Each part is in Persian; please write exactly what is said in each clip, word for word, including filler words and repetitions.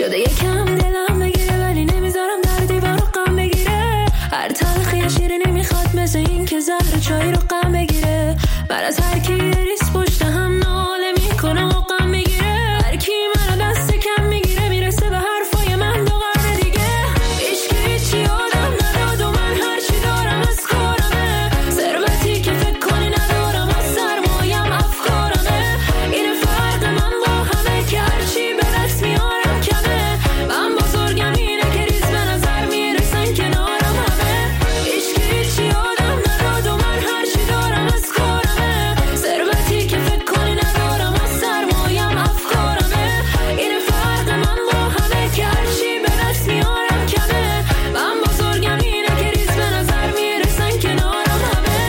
شده یکم دلم بگیره ولی نمیذارم در دیوار رو غم بگیره. هر تلخی شیرینی نمیخواد مثل این که زهر چای رو غم بگیره. من از هر کی ریس پشت هم ناله میکنه و غم میگیره. هر کی منو دست کم میگیره میرسه به حرفای من دو قرن دیگه. عشق هیچی آدم نداد و من هرچی دارم از کارمه. ثروتی که فکر کنی ندارم از سرمایم افکارمه. این فرق من با همه که هرچی به دست میارم کمه. من بزرگم اینه که ریز به نظر میرسن کنارم همه. عشق هیچی آدم نداد و من هرچی دارم از کارمه. ثروتی که فکر کنی ندارم از سرمایم افکارمه. این فرق من با همه که هرچی به دست میارم کمه. من بزرگم اینه که ریز به نظر میرسن کنارم همه.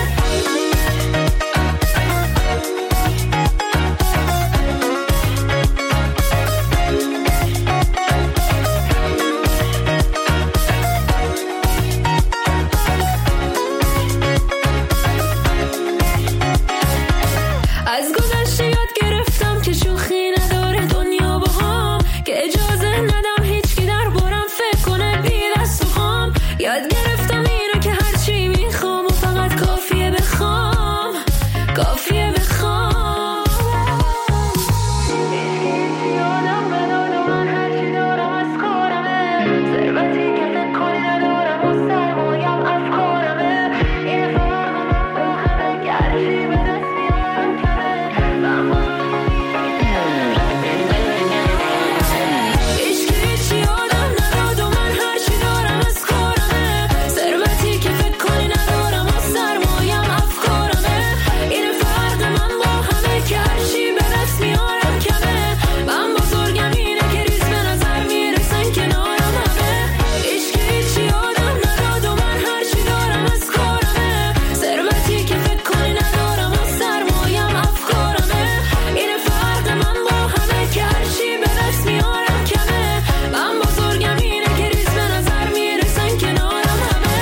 از گذشته یاد گرفتم که شوخی نداره دنیا با هم. که اجازه ندم هیچکی در بارم فکر کنه بی دست و خام. یاد گرفتم اینو که هرچی میخوام و فقط کافیه بخوام. کافیه بخوام. هیچکی آدم نداد و من هرچی دارم از کارمه. ثروتی که فکر کنی ندارم و سرمایم افکارمه. این فرق من با همه که هرچی به دست میارم کمه. من عشق هیچی آدم نداد و من هرچی دارم از کارمه. ثروتی که فکر کنی ندارم و سرمایم افکارمه. این فرق من با همه که هرچی به دست میارم کمه. من بزرگم اینه که ریز به نظر میرسن کنارم همه. عشق هیچی آدم نداد و من هرچی دارم از کارمه. ثروتی که فکر کنی ندارم و سرمایم افکارمه. این فرق من با همه که هرچی به دست میارم کمه. من بزرگم اینه که ریز به نظر میرسن کنارم همه.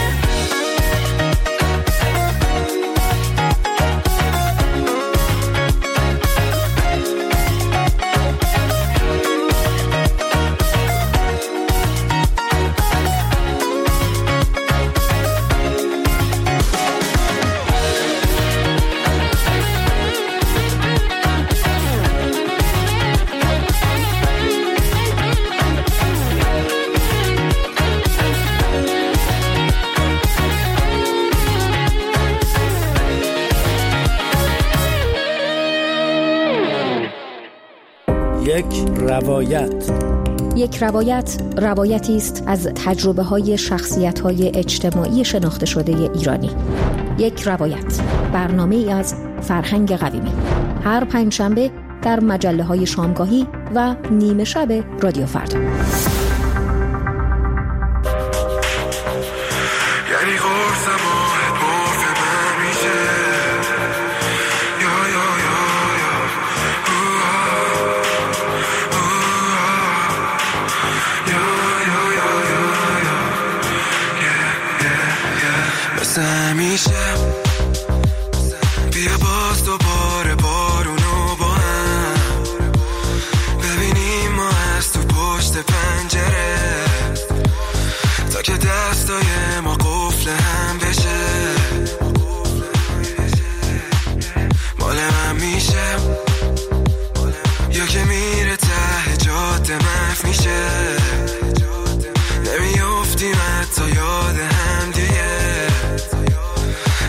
یک روایت. یک روایت روایتی است از تجربه‌های شخصیت‌های اجتماعی شناخته شده ایرانی. یک روایت، برنامه‌ای از فرهنگ قویمی. هر پنجشنبه در مجله‌های شامگاهی و نیمه شب رادیو فردا. یعنی قرصم آهد مرف من میشه. یا یا یا یا یا یا یا یا یا مثل همیشه بیا باز دوباره بارونو با هم ببینیم ما از تو پشت پنجره تا که دستای ما قفل هم بشه. مال من میشه یا که میره ته جاده محو میشه. نمیافتیم حتی یاد هم دیگه.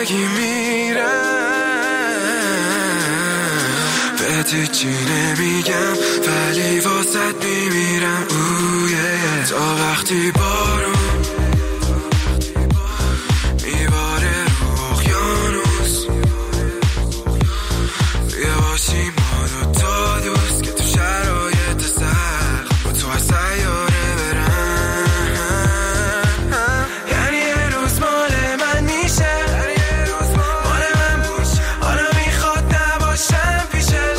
زندگی میرم بهت هیچی نمیگم ولی واسط میمیرم اوه تا وقتی بارون میباره رو اقیانوس بیا باشیم ما دوتا دوست که تو شرایط سخت با تو از سیاره برم یعنی یه روز مال من میشه مال من بوش حالا میخواد نباشم پیشش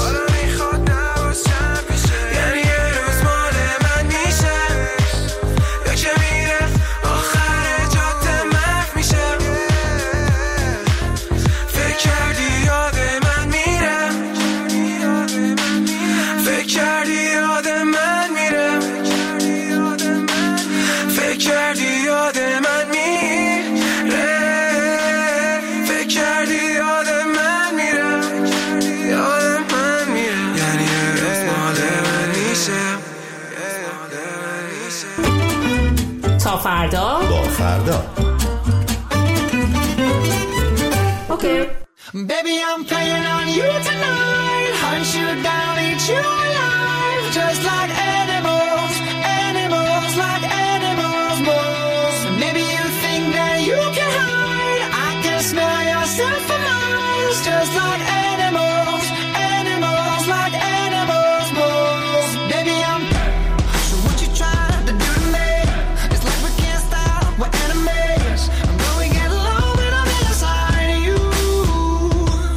یعنی یه روز مال من میشه یا که میره آخر جاده محو میشه فکر کردی یاد من میره فکر کردی یاد من میره فکر کردی یاد من میره فکر کردی یاد من میره یاد من میره یعنی یه روز مال من میشه تا فردا با فردا. اوکی. Baby, I'm playing on you tonight. Hunt you down, eat you alive. Just like animals, animals, like animals, moles. Maybe you think that you can hide. I can smell yourself for miles. Just like animals, animals, like animals, moles. Baby, I'm. So what you trying to do to me? It's like we can't stop. We're enemies. I'm going to get along when I'm inside of you.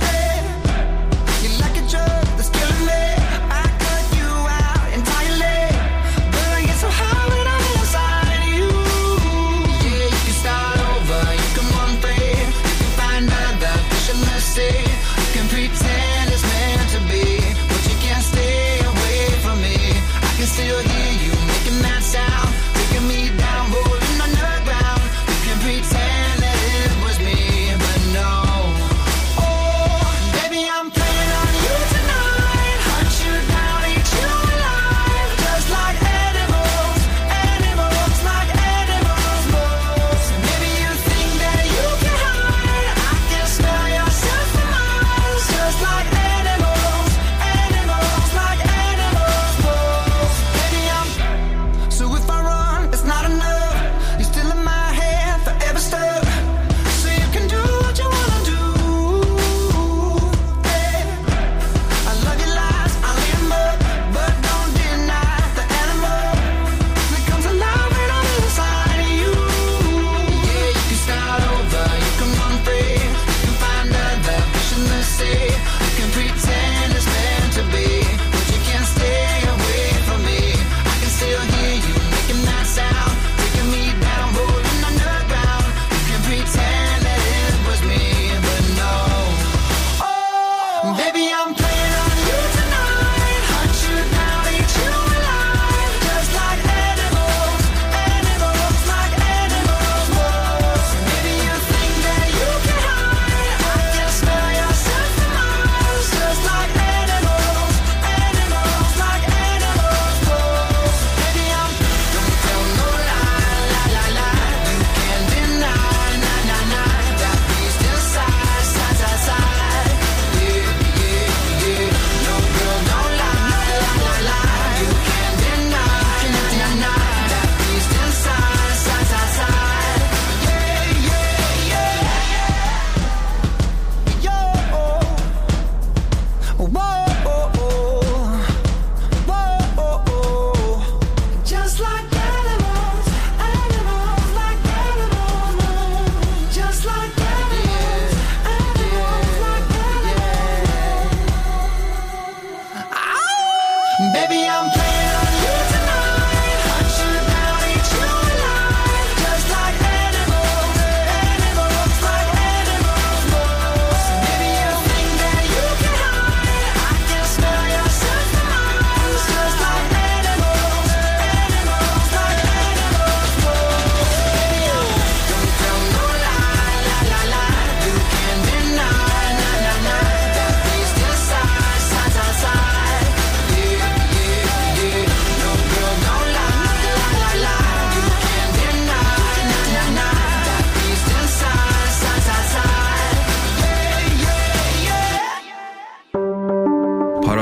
You're like a drug that's killing me. I cut you out entirely.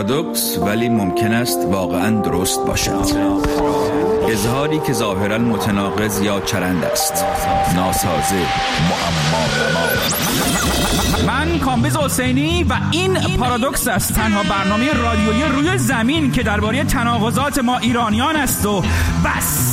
پارادوکس ولی ممکن است واقعا درست باشد. اظهاری که ظاهرا متناقض یا چرند است، ناسازه، معما. من کامبیز حسینی و این پارادوکس است، تنها برنامه رادیویی روی زمین که درباره تناقضات ما ایرانیان است و بس.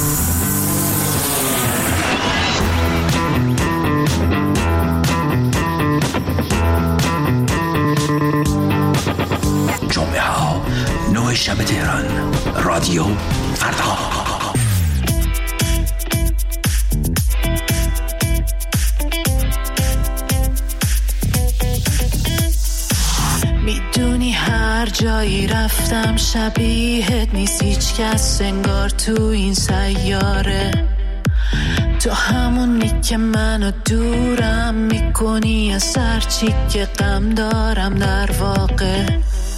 جمعه ها نه شب تهران، رادیو فردا. میدونی هر جایی رفتم شبیهت نیست هیچ کس انگار تو این سیاره. تو همونی که منو دورم میکنی از هر چی که غم دارم در واقع.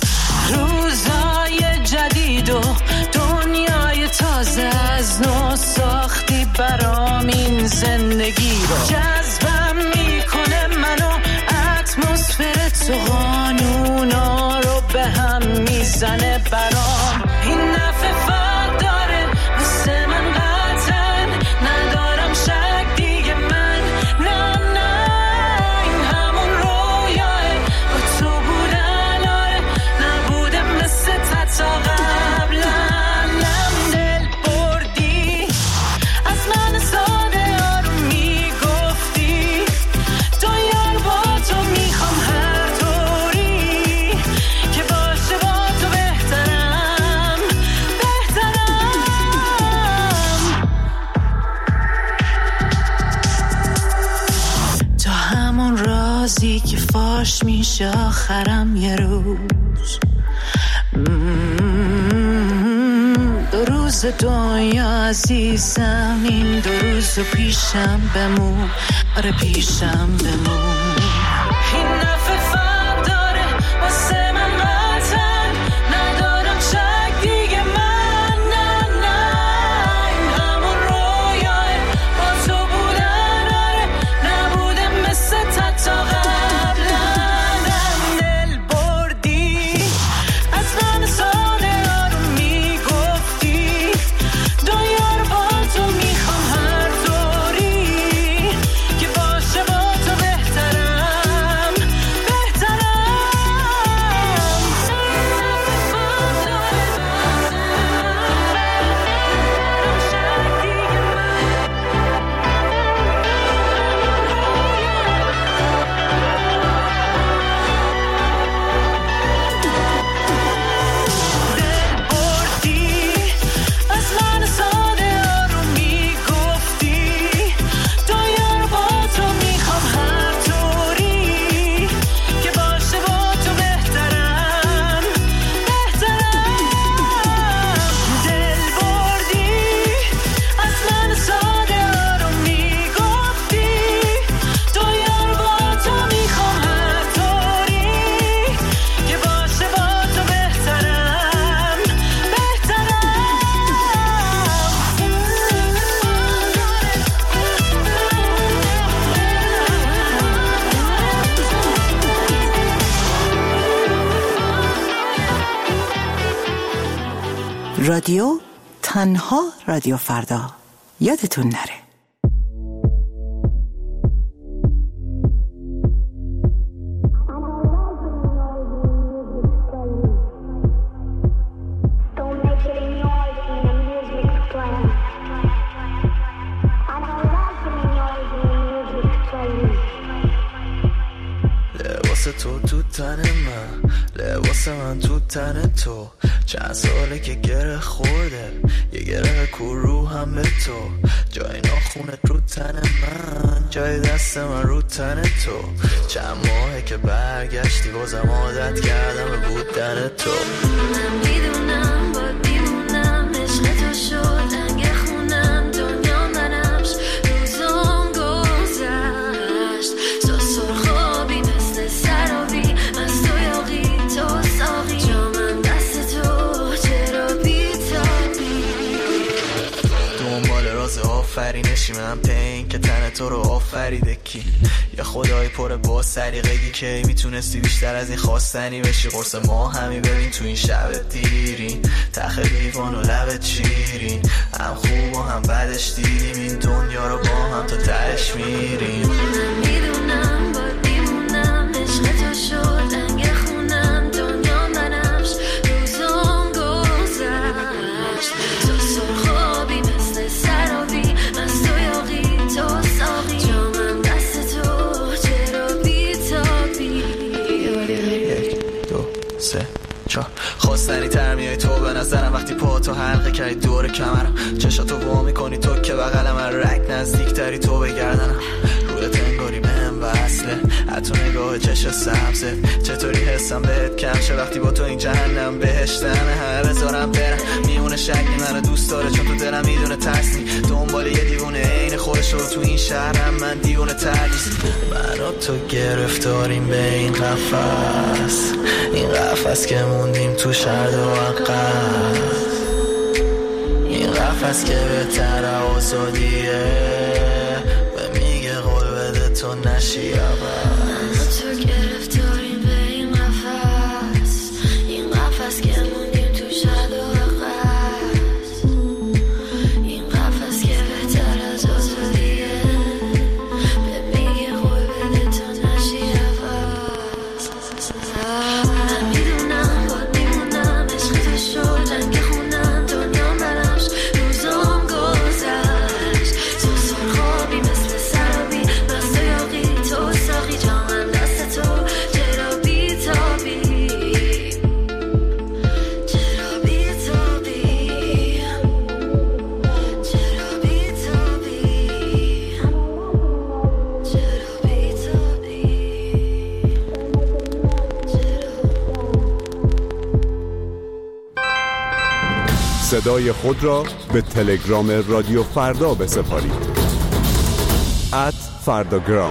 روزای جدید و دنیای تازه از نو ساختی برام این زندگی رو. جذبم میکنه منو اتمسفر تو، قانونا رو به هم میزنه برام. این نفع فقط داره واسه من قطعا، ندارم شک دیگه من. نه نه این همون رویاه با تو بودن، آره نبوده مثل تا قبلا. نم دل بردی از من ساده ها رو میگفتی، تو یار با تو میخوام هر طوری که باشه با تو بهترم بهترم. تو همون رازی که فاش میشه آخرم یه روز. دو روز دنیا عزیزم، این دو روز پیشم بمون، آره پیشم بمون. این نفع فقط داره واسه من قطعا، ندارم شک دیگه من. نه نه این همون رویاه با تو بودن، آره نبوده مثل تا قبلا. نم دل بردی از من ساده ها رو میگفتی، دنیا رو با تو میخوام هر طوری که باشه با تو بهترم بهترم. دل بردی از من ساده ها رو میگفتی، دنیا رو با تو میخوام هر طوری که باشه با تو بهترم بهترم. دل بردی از من ساده ها رو میگفتی، دنیا رو با تو میخوام هر طوری که باشه با تو بهترم بهترم. رادیو تنها رادیو فردا، یادتون نره. لباس تو تو تن من، لباس من تو تن تو. چند ساله که گره خورده، یه گره کو رو هم به تو. جای ناخونت رو تن من، جای دست من رو تن تو. چند ماهه که برگشتی بازم عادت کردم به بودن تو. من میدونم با دیوونم عشق تو شد انگ خونم، دنیا منمش روزام گذشت. تو سرخابی مثل سرابی، از تو یاقی تو ساقی، جامم دست تو چرا بیتابی. دنبال راز آفرینشی من، پین که تن تو رو آفریده کی. یه خدای پر با سلیقگی که میتونستی بیشتر از این خواستنی بشی. قرص ما همی ببین تو این شب دیرین، تخ لیوان و لبت شیرین، هم خوب و هم بدش دیدیم این دنیا رو با هم تا تهش میریم. میدونم با دیمونم عشق تو شد انگ خونم، دنیا منمش روزم گذشت. تو سرخابی مثل سرابی، من سویاقی تو ساقی، جامم دست تو چرا بیتابی. یک دو سه چهار خواستنی تر میای تو به نظرم وقتی پا تو حلقه کردی دور کمرم، چشاتو وا میکنی تو که بغل من، رک نزدیک تری تو بگردنم، رولت انگاری بهم وصله، حتی نگاه چش سبزه. چطوری حسم بهت کم شه وقتی با تو این جهنم بهشتمه. همه بذارم برم میونه شکلی منو دوست داره چون تو دلم میدونه ترسی، دنبال یه دیوونه عین خودش رو تو این شهرم، من دیوونه تردیس. من و تو گرفتاریم به این قفس، این قفس که موندیم تو شرد و عقب، این قفس که بهتر آزادیه به میگه قول بده تو نشی عوض. من تو گرفتاریم به این قفس، این قفس که موندیم تو شرد و عقب، این قفس که بهتر از آزادیه به میگه قول بده تو نشی عوض. من میدونم با دیمونم عشق تو شد انگ خونم، دنیا منمش روزم گذشت. تو سرخابی مثل سرابی، من سویاقی تو ساقی، جامم دست تو چرا بیتابی، چرا بیتابی، چرا بیتابی، چرا بیتابی. صدای خود را به تلگرام رادیو فردا بسپارید. ات فرداگرام.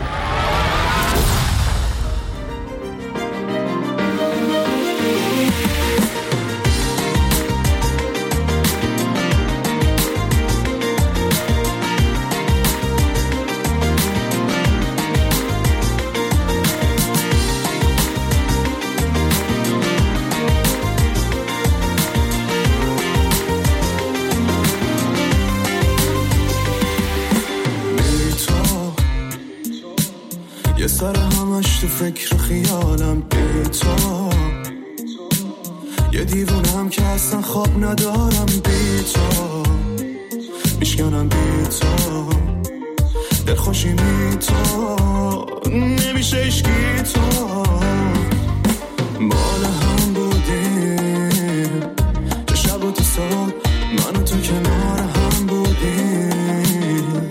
یه سر همش تو فکر و خیالم بی تو، یه دیوونم که اصلا خواب ندارم بی تو، میشکنم بی تو، دلخوشی می تو، نمیشه اشکی تو، مال هم بودیم چه شب و تو صبح من و تو کنار هم بودیم،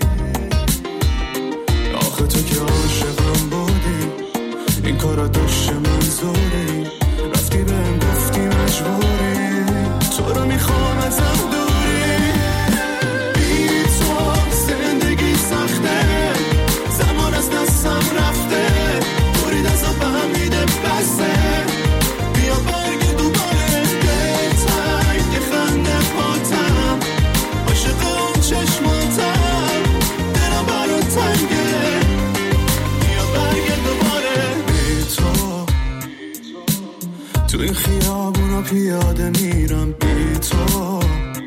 آخه تو که عاشقم بودی این کارا داشته منظوری، رفتی بهم گفتی مجبوری، تو رو میخوام ازم دوری، بی تو زندگی سخته، زمان از دستم رفته، برید از آبم میده بسته، بیا برگ دوباره دلتنگ یه خنده پاتم، عاشق اون چشماتم، دلم برات تنگه، بیا برگ دوباره. بی تو تو این خیابونا پیاده میرم، بی تو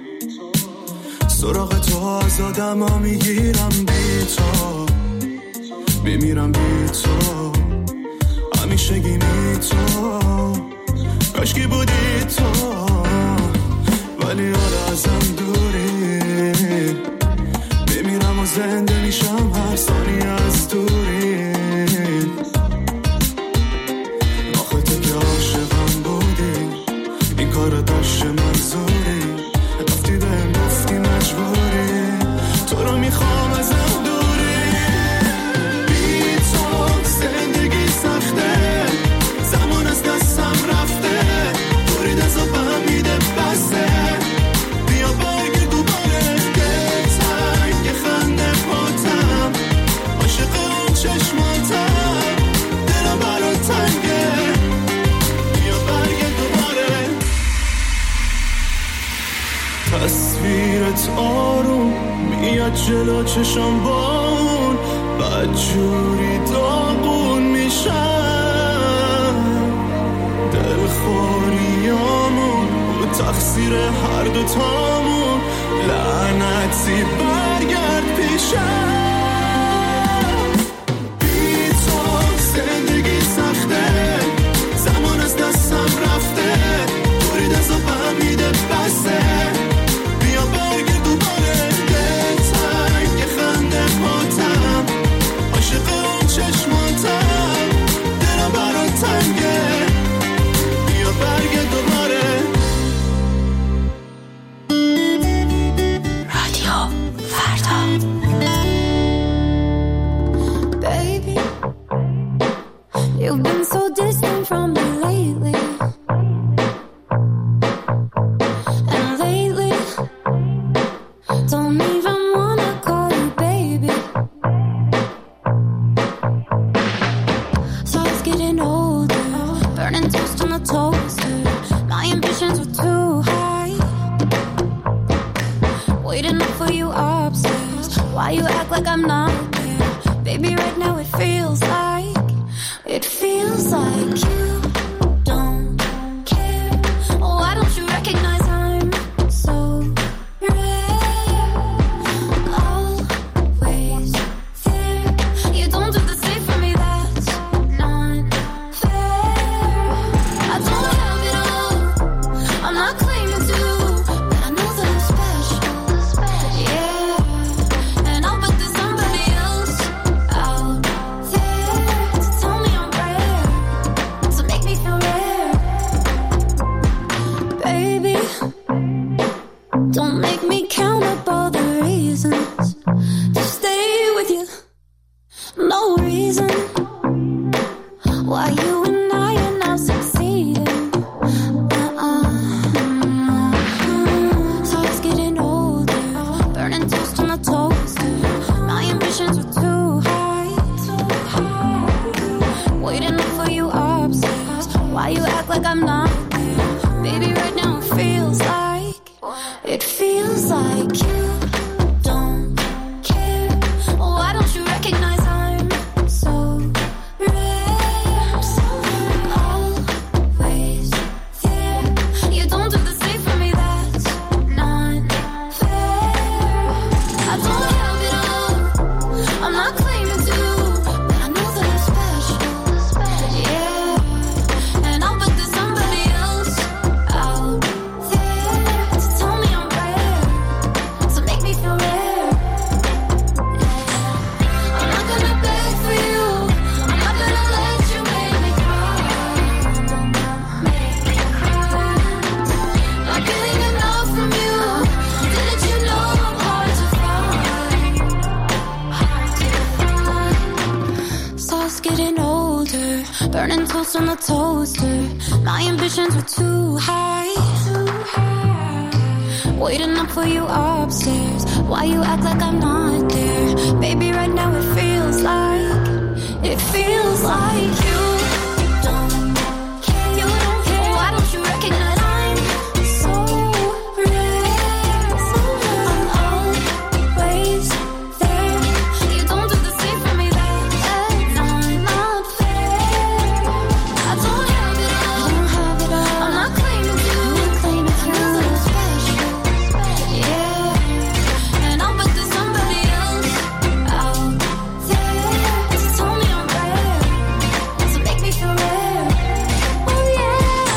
سراغ تو آزادم ها میگیرم، بی تو میمیرم، بی تو همیشگی می تو، کاشکی بودی تو، ولی حالا ازم دوری، میمیرم و زنده میشم هر ثانیه از دوری، آخه تو که عاشقم بودی این کارو داشته منظوری، رفتی بهم گفتی مجبوری، تو رو میخوام ازم دوری، بی تو زندگی سخته، زمان از دستم رفته، برید از آبم میده بسته، بیا برگ دوباره دلتنگ یه خنده پاتم، عاشق اون چشماتم، دلم برات تنگه، بیا برگ دوباره. تصویرت آروم میاد جلو چشم، با اون بدجوری دار دوتامون لعنتی برگرد پیشم. بی تو زندگی سخته، زمان از دستم رفته، برید از آبم میده بسته. بیا برگرد دوباره به تنگ خنده پاتم، عاشق اون چشماتم، دلم برات تنگه. بیا برگرد دوباره. رادیو فردا. Baby, you've been so distant from me lately. And lately, don't even wanna call you baby. So I was getting older, burning toast on the toaster. My ambitions were too high, waiting up for you upstairs. Why you act like I'm not there? Baby, right now it feels like, it feels like you don't care. Why don't you recognize I'm so rare? Always there. You don't do the same for me, that's not fair. I don't have it all, I'm not claiming to, but I know that I'm special. Yeah, and I'll bet there's somebody else out there to tell me I'm rare, to make me feel rare. Baby, don't make me count up all the reasons to stay with you. No reason why you and I are now succeeding. Uh-uh. So I was getting older, burning toast on the toaster. My ambitions were too high, waiting up for you upstairs. Why you act like I'm not there? Baby, right now it feels like, it feels like you don't care. Why don't you recognize I'm so rare? Always there. You don't do the same for me, that's not fair. I don't have it all, I'm not claiming to, but I know that I'm special. Yeah, and I'll bet there's somebody else out there to tell me I'm rare, to make me feel rare. I'm not gonna beg for you, I'm not gonna let you make me cry, make me cry. Not getting enough from you, didn't you know I'm hard to find, hard to find. So I was getting older, burning toast on the toaster. My ambitions were too high, waiting up for you upstairs. Why you act like I'm not there? Baby, right now it feels like, it feels like you don't care. You don't care. Why don't you recognize I'm so rare? I'm always there. You don't do the same for me, that's not fair. I don't have it all, I'm not claiming to, I know that I'm special. Yeah, and I'll bet there's somebody else out there to tell me I'm rare, to make me feel rare. Oh yeah,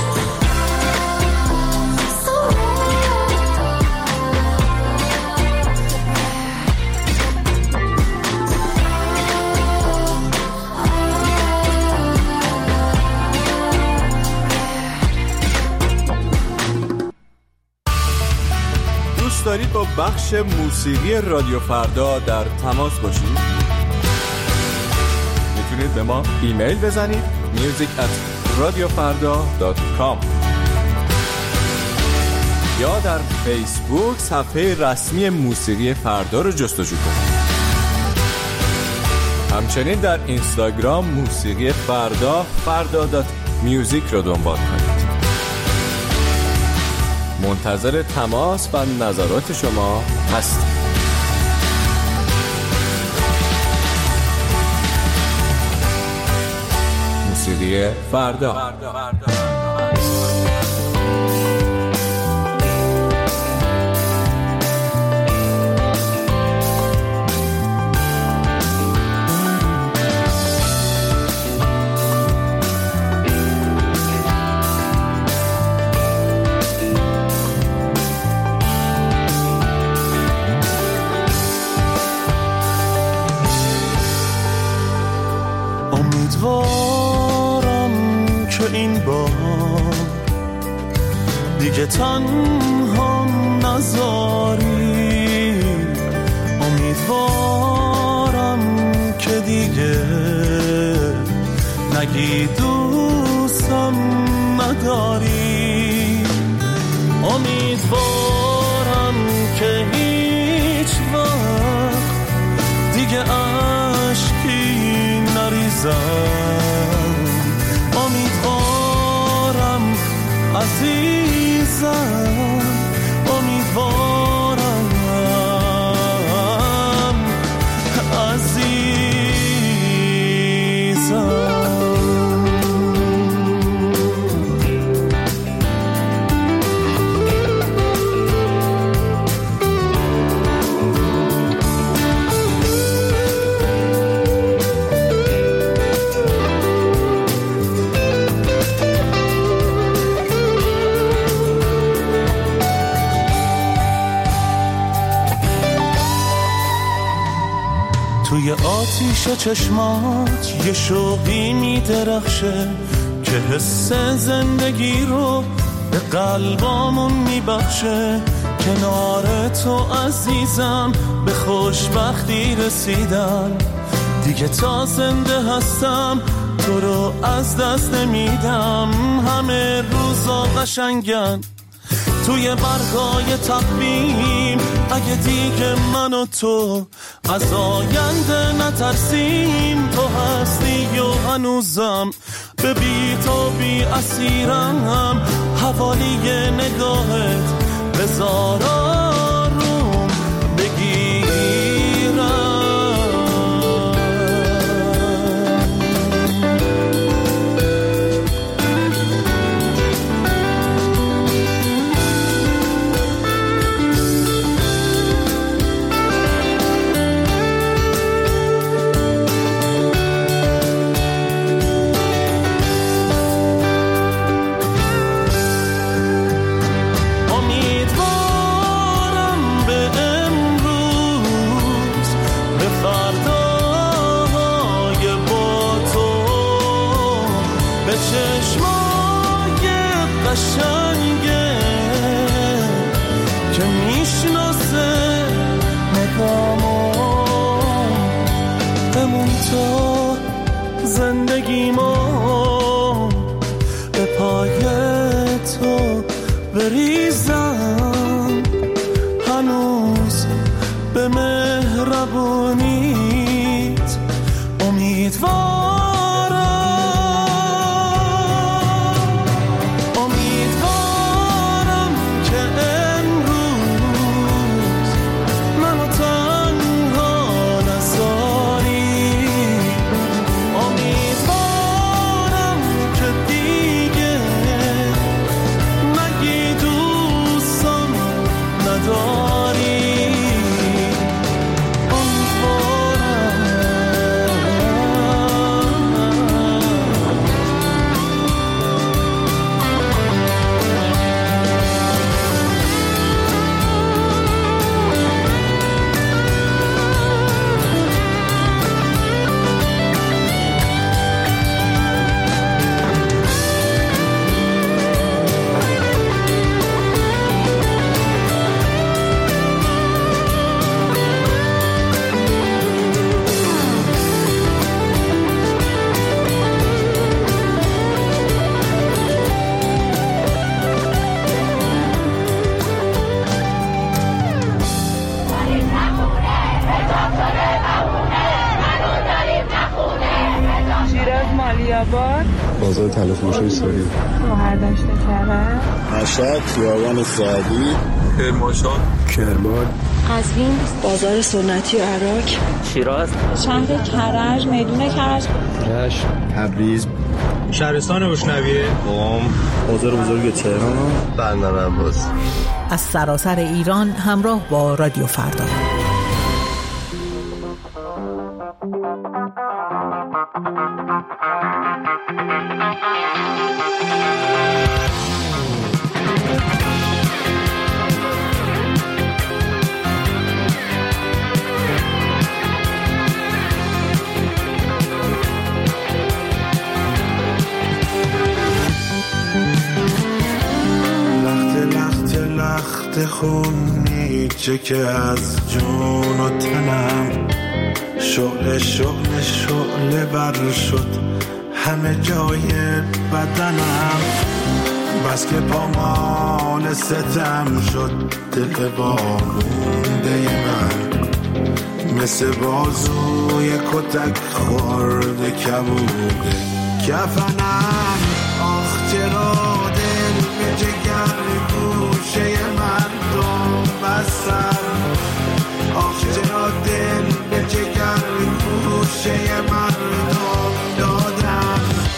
so دوست دارید با بخش موسیقی رادیو فردا در تماس باشید؟ میتونید به ما ایمیل بزنید music at radiofarda dot com یا در فیسبوک صفحه رسمی موسیقی فردا رو جستجو کنید. همچنین در اینستاگرام موسیقی فردا فردا دات میوزیک رو دنبال کنید. منتظر تماس و نظرات شما هستیم. موسیقی فردا. امیدوارم که این بار دیگه تنها نذاری، امیدوارم که دیگه نگی دوستم نداری، امیدوارم که هیچ وقت دیگه عشقی نریزم، امیدوارم عزیزم، امیدوارم عزیزم. توی آتیش چشمات یه شوقی میدرخشه که حس زندگی رو به قلبامون میبخشه، کنار تو عزیزم به خوشبختی رسیدم، دیگه تا زنده هستم تو رو از دست نمیدم، همه روزا قشنگن توی برگای تقویم، اگه دیگه من و تو از آینده نترسیم، تو هستی و هنوزم به بی تو بی اسیرم، حوالی نگاهت بذار آروم بگیرم. قشنگه که میشناسه نگامو، بمون تو زندگیمو، به پای تو بریزم، هنوز به مهربونیت امیدوارم. بازار تلفروشی سوری، مهردشت کرد، مشهد، خیابان سعدی، کرمانشاه، کرمان، قزوین، بازار سنتی و عراق، شیراز، شهر کرج، میدون کرج، رشت، تبریز، شهرستان روشنویه، قم، بازار بزرگ تهران، بندر عباس. از سراسر ایران همراه با رادیو فردا. خونی چه که از جون و تنم شعله شعله شعله بر شد همه جای بدنم بس که پامال ستم شد دل وامونده من مثل بازوی کتک خورده کبوده کفنم آخ چرا دل به جگر گوشه مردم بستم آخ چرا دل به جگر گوشه مردم دادم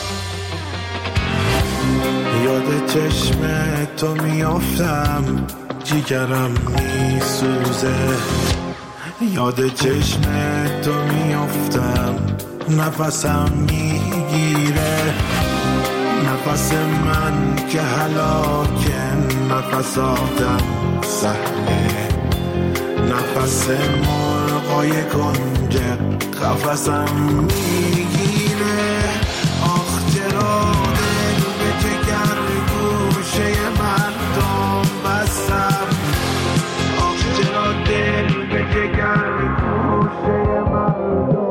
یاد چشم تو میافتم جیگرم میسوزه یاد چشم تو میافتم نفسم میگیره نفس من که هلاکه نفس آدم سهله نفس مرغای کنج قفسم میگیره آخ چرا دل به جگر گوشه مردم بستم آخ چرا دل به جگر گوشه مردم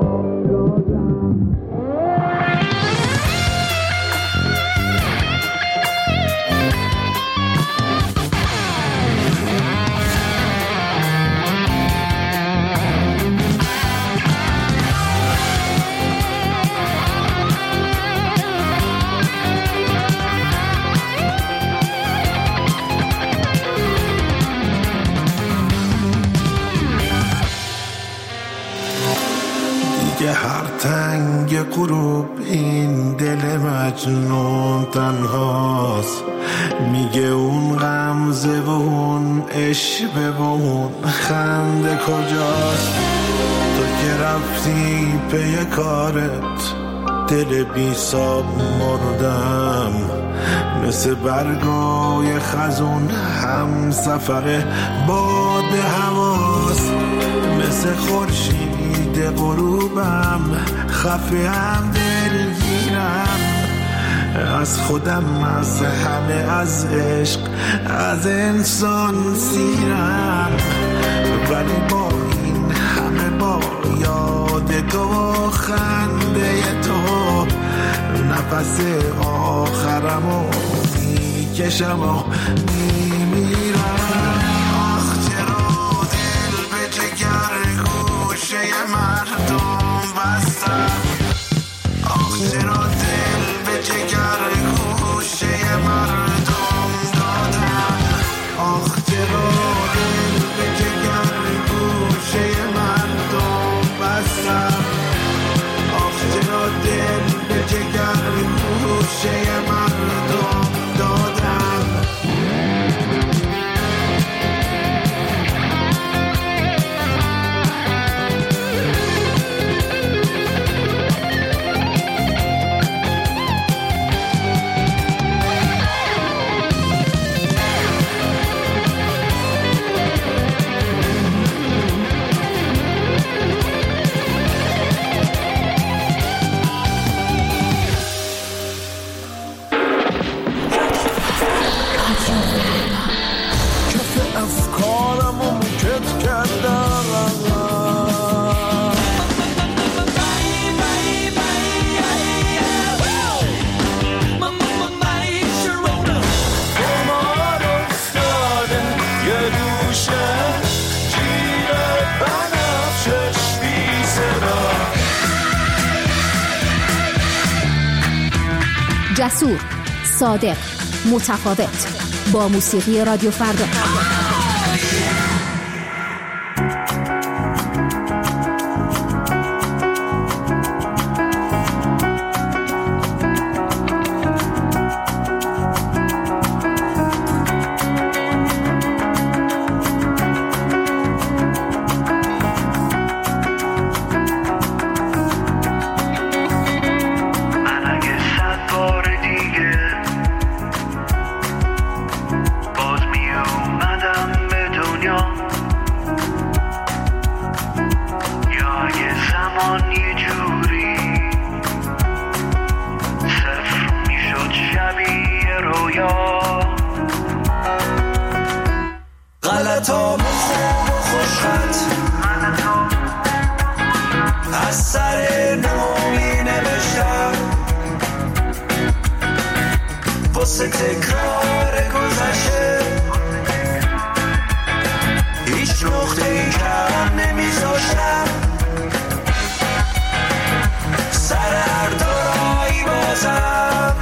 هر تنگ غروب این دل مجنون تنهاست میگه اون غمزه و اون عشقه و اون خنده کجاست تو که رفتی پی کارت دل بی ساب مردم مثل برگای خزون هم سفر باد هواست مثل خورشید غروبم خفه هم دلگیرم از خودم از همه از عشق از انسان سیرم ولی با این همه با یاد تو و خنده تو نفس آخرمو میکشم و میمیرم آخ چرا دل به جگر گوشه مردم بستم آخ چرا دل به جگر گوشه مردم دادم آخ چرا دل به جگر گوشه مردم بستم آخ چرا دل به جگر گوشه مردم دادم جسور، صادق، متفاوت با موسیقی رادیو فردا. باز می اومدم واسه تکرار گذشته هیچ نقطه ای کم نمیذاشتم سر هر دورایی بازم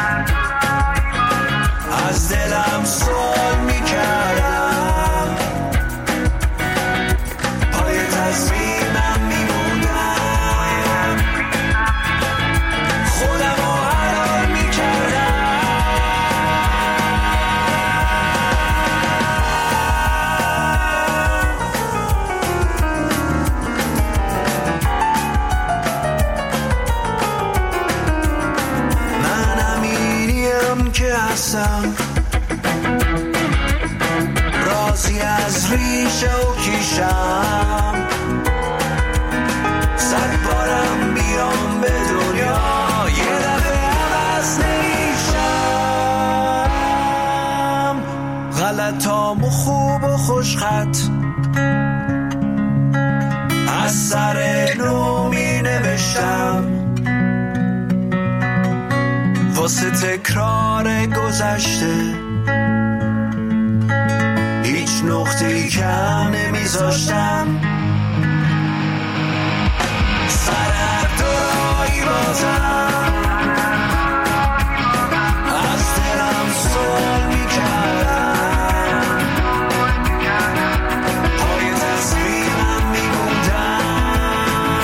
از دلم سوال میکردم پای تصمیمم میموندم خودم رو حلال میکردم من امینیم که هستم راضی از ریشه و کیشم صد بارم بیام به دنیا یه دفعه عوض نمیشم غلطامو خوب و خوشخط از سر نو می نوشتم واسه تکرار گذشته هیچ نقطه‌ای کم نمیذاشتم سر هر دورایی بازم از دلم سوال میکردم پای تصمیمم میموندم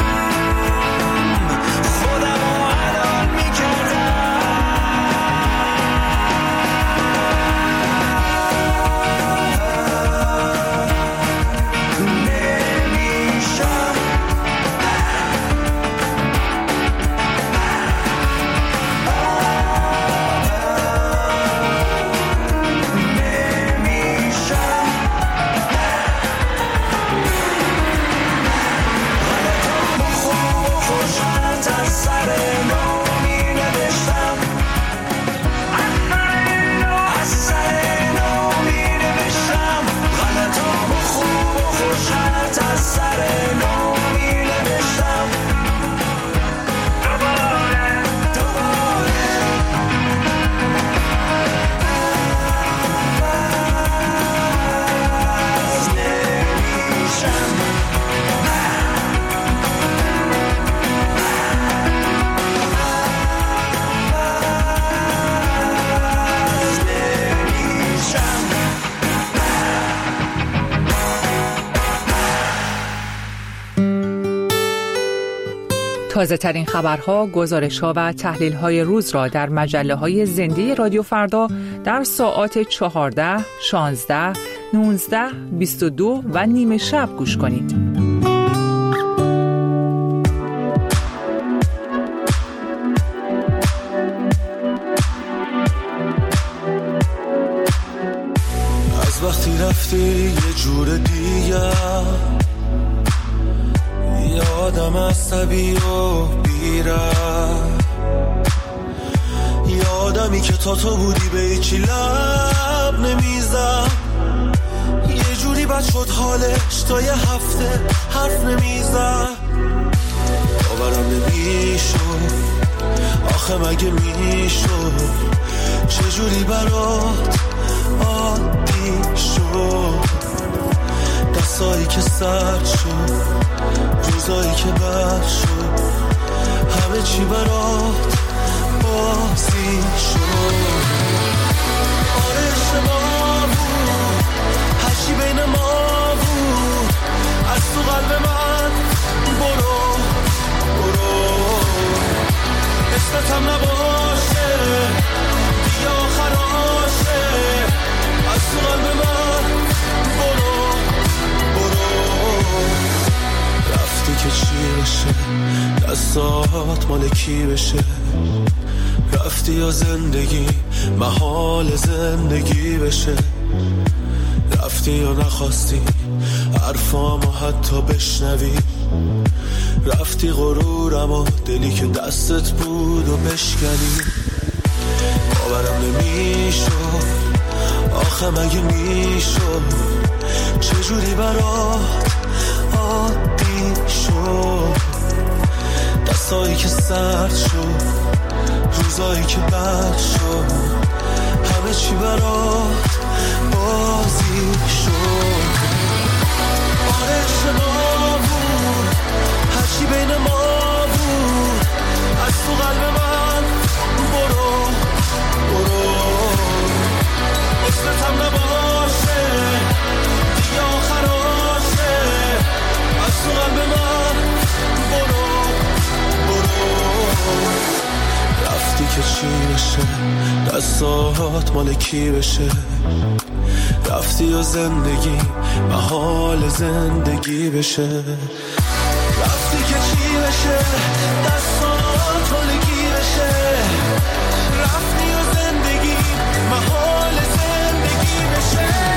خودم رو حلال تازه ترین خبرها، گزارش‌ها و تحلیل‌های روز را در مجله‌های زنده رادیو فردا در ساعات چهارده، شانزده، نوزده، بیست و دو و نیمه شب گوش کنید. از وقتی رفتی یه جور دیگه یادم عصبی و بیره یادمی که تا تو بودی به هیچی لب نمیزم یه جوری بد شد حالش تا یه هفته حرف نمیزم باورم نمیشد آخه مگه میشد چجوری برات عادی شد دستایی که سرد شد روزایی که بد شد همه چی برات بازی شد آره اشتباه بود هرچی بین ما بود از تو قلب من برو برو اسمتم نباشه دیگه آخراشه از تو قلب من برو برو رفتی که چی بشه دستات مال کی بشه رفتی یا زندگی محال زندگی بشه رفتی یا نخواستی حرفامو حتی بشنوی رفتی غرورم و دلی که دستت بود و بشکنی باورم نمیشد آخه مگه میشد چجوری برات عادی شد دستایی که سرد شد روزایی که بد شد چی برات بازی شد. آره شما بود هرچی بین ما بود از تو قلب من برو برو اسمتم نباشه دیگه آخراشه از تو قلب من برو برو. رفتی که چی بشه دستات مال کی بشه رفتی و زندگی محال زندگی بشه رفتی که چی بشه دستات مال کی بشه رفتی و زندگی محال زندگی بشه.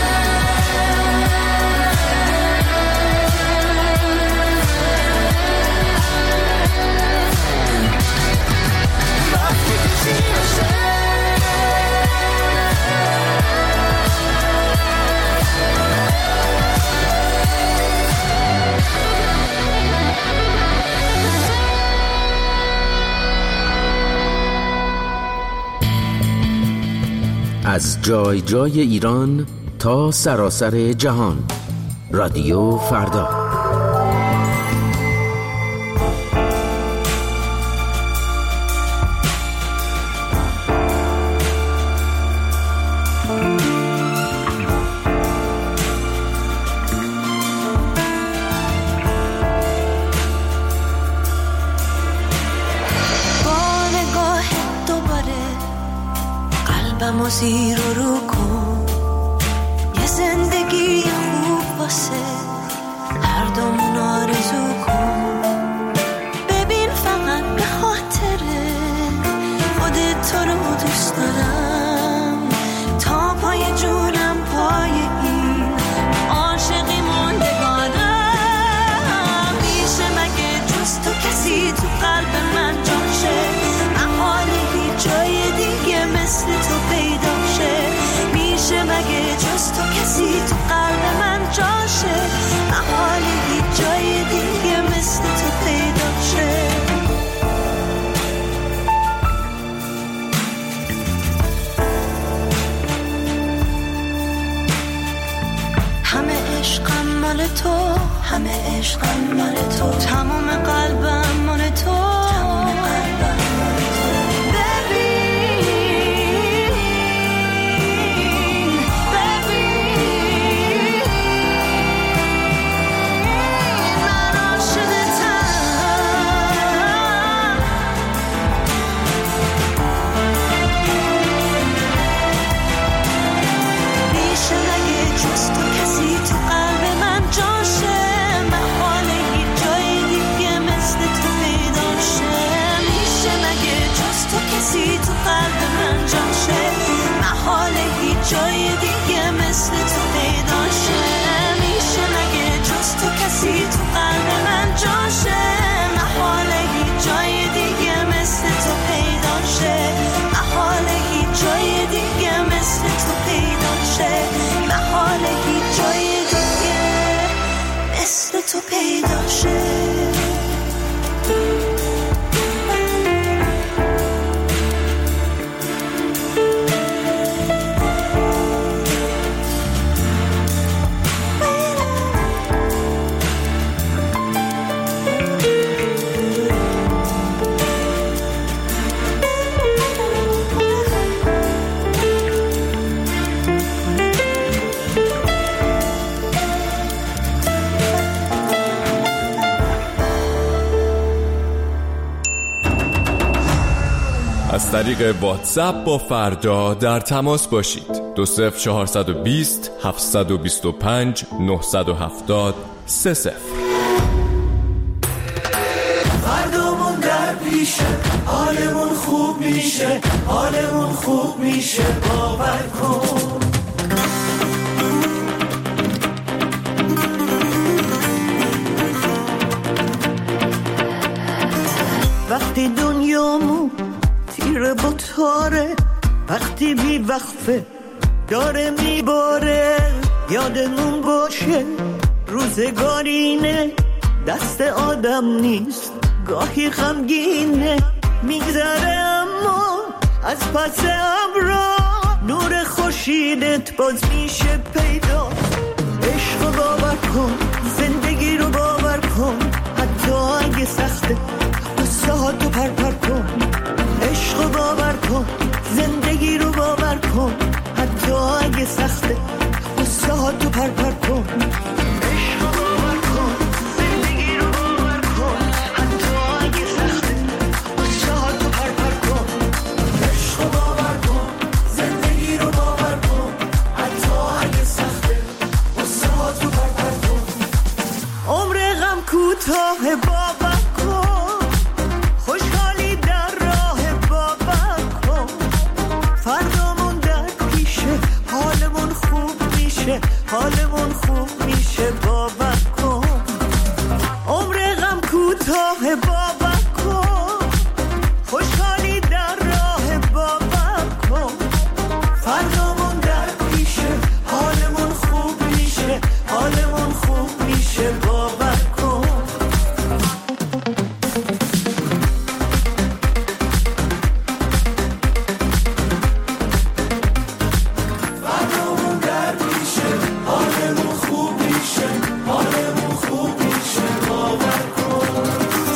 از جای جای ایران تا سراسر جهان، رادیو فردا. زیر و رو کن یه زندگی خوب واسه هر دومون آرزو کن. ببین فقط به خاطره خودت تو رو دوست دارم تا پای جونم پای این عاشقی موندگارم. میشه مگه جز تو کسی تو قلب من جاشه محال هیچ جای دیگه مثل تو پیدا شه. میشه مگه جز تو کسی تو قلب من جاشه محال هیچ جای دیگه مثل تو پیدا شه. همه عشقم مال تو همه عشقم مال تو تمام قلبم مال تو تمام قلبم مال تو. کسی تو قلب من جاشه محال هیچ جای دیگه مثل تو پیدا شه. میشه مگه جز تو کسی تو قلب من جاشه محال هیچ جای دیگه مثل تو پیدا شه محال هیچ جای دیگه مثل تو پیدا شه محال هیچ جای دیگه مثل تو پیدا شه. از طریق واتساپ با فردا در تماس باشید. دو صفر چهارصد و بیست هفتصد و بیست و پنج نهصد و هفتاد سه صفر. فردامون در پیشه حالمون خوب میشه حالمون خوب میشه باور کن. وقتی دنیامون تیره با تاره وقتی بی وقفه داره میباره یادمون باشه روزگارینه دست آدم نیست گاهی غمگینه میگذره اما از پس ابرا خورشیدت باز میشه پیدا. عشق رو باور کن، زندگی رو باور کن، حتی اگه سخته قصه ها تو پر پر کن. عشق رو باور کن، زندگی رو باور کن، حتی اگه سخته قصه ها تو پر پر کن. عشق رو باور کن، زندگی رو باور کن، حتی اگه سخته قصه ها تو پر پر کن. عشق رو باور کن، زندگی رو باور کن، حتی اگه سخته قصه ها تو پر پر کن. عمر غم کوتاه باور کن، خوشحالی در راه باور کن. فردامون در پیشه، حالمون خوب میشه، حالمون خوب میشه باور کن. عمر غم کوتاه باور کن، خوشحالی در راه باور کن. فردامون در پیشه، حالمون خوب میشه، حالمون خوب میشه باور کن. فردامون در پیشه، حالمون خوب میشه، حالمون خوب میشه باور کن.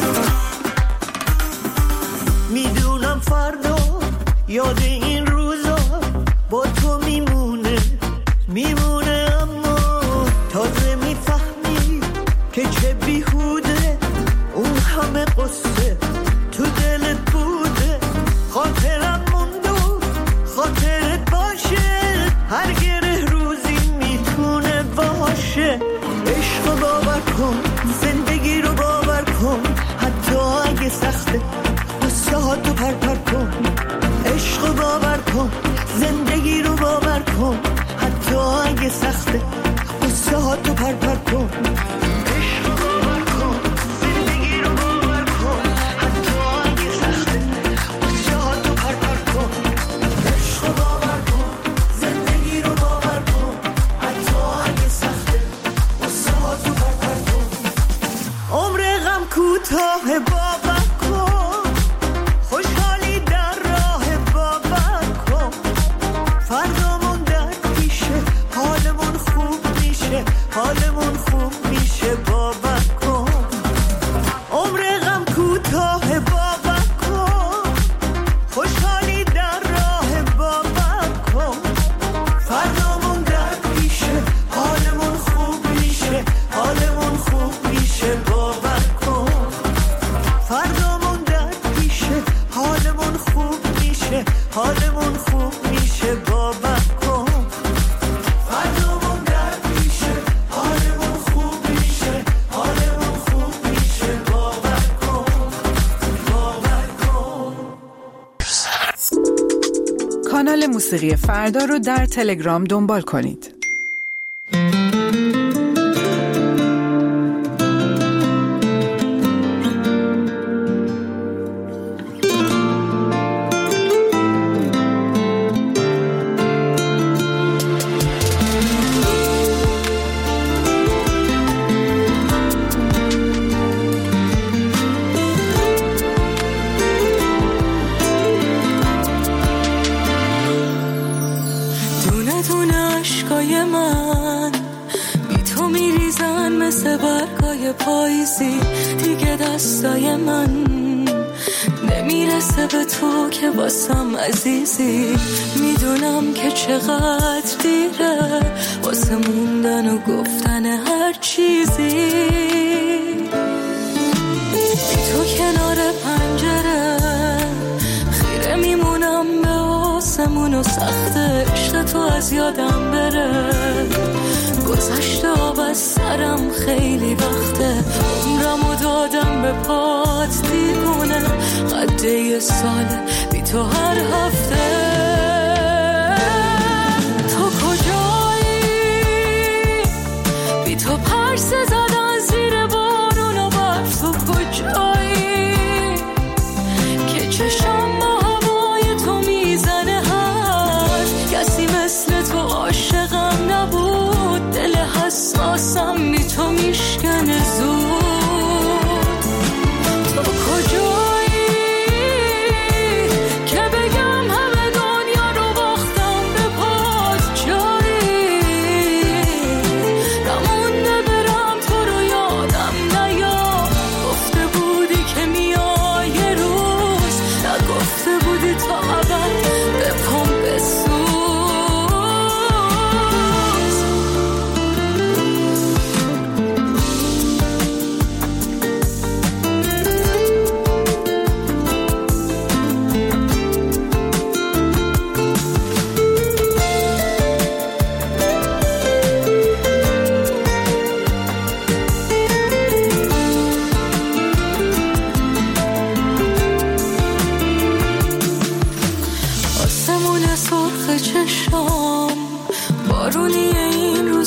میدونم فردا یاد این روزا با تو میمونه، میمونه، اما تازه میفهمی که چه بیهوده اون همه قصه تو دلت بوده. خاطرم موندو خاطرت باشه، هر گره روزی میتونه باشه. عشق رو باور کن، زندگی رو باور کن، حتی اگه سخته قصه ها تو پر پر کن. عشق رو باور کن، زندگی رو باور کن، حتی اگه سخته قصه ها تو پر پر کن. عشق رو باور کن، زندگی رو باور کن، حتی اگه سخته قصه ها تو پر پر کن. عشق رو باور کن، زندگی رو باور کن، حتی اگه سخته قصه ها تو پر پر کن. عمر غم کوتاه باور کن، خوشحالی در راه باور کن. فردامون در پیشه، حالمون خوب میشه، حالمون خوب میشه باور کن. عمر غم کوتاه باور کن، خوشحالی در راه باور کن. فردامون در پیشه، حالمون خوب میشه، حالمون خوب میشه باور کن. فردامون در پیشه، حالمون خوب میشه، حالمون خوب میشه باور کن. فردامون در پیشه، حالمون خوب میشه، حالمون خوب میشه باور کن، باور کن. کانال موسیقی فردا رو در تلگرام دنبال کنید. دونه دونه عشقای من بی تو میریزن مثل برگای پاییزی. دیگه دستای من نمیرسه به تو که واسم عزیزی. میدونم که چقدر دیره واسه موندن و گفتن هر چیزی. بی تو کنار پنجره خیره میمونم به آسمون و سخته عشق تو از یادم بره. گذشته آب از سرم خیلی وقته، عمرمو دادم به پات دیوونه. قد یه ساله بی تو هر هفته. تو کجایی؟ بی تو پرسه زدن زیر بارون و برف. تو کجایی که چشم با هوای تو میزنه حرف؟ کسی مثل تو عاشقم نبود، دل حساسم بی تو میشکنه زود. تو کجایی که بگم همه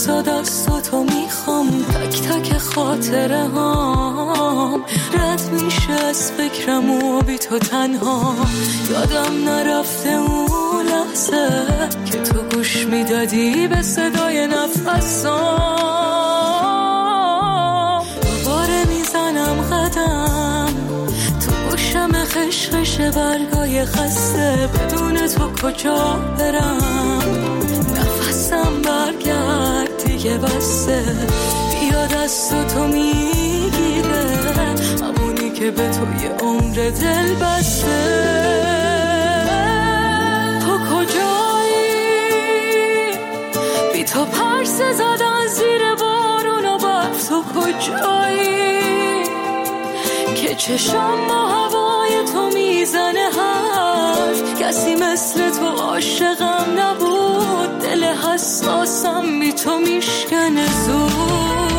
روزا دستاتو میخوام، تک تک خاطره هام رد میشه از فکرم و بی تو تنها. یادم نرفته اون لحظه که تو گوش میدادی به صدای نفسام. دوباره میزنم قدم تو گوشم خشخش برگای خسته، بدون تو کجا برم؟ نفسم برگرد دیگه بسته، بیا دست تو میگیره همونی که به تو یه عمر دل بسته. تو کجایی؟ بی تو پرس زدن زیر بارون و برف. تو کجایی که چشم با هوای تو میزنه حرف؟ کسی مثل تو عاشقم نبود، دل حساسم بی تو میشکنه زود.